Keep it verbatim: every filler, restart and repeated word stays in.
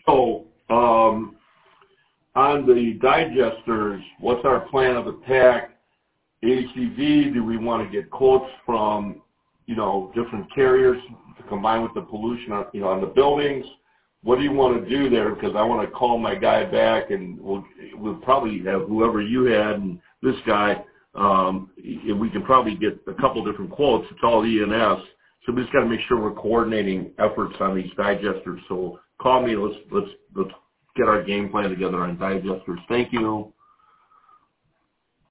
So, um, on the digesters, what's our plan of attack? A C V, do we want to get quotes from, you know, different carriers to combine with the pollution on, you know, on the buildings? What do you want to do there? Because I want to call my guy back, and we'll, we'll probably have whoever you had and this guy, um, and we can probably get a couple different quotes. It's all E and S. So we just got to make sure we're coordinating efforts on these digesters. So call me. Let's let's let's get our game plan together on digesters. Thank you.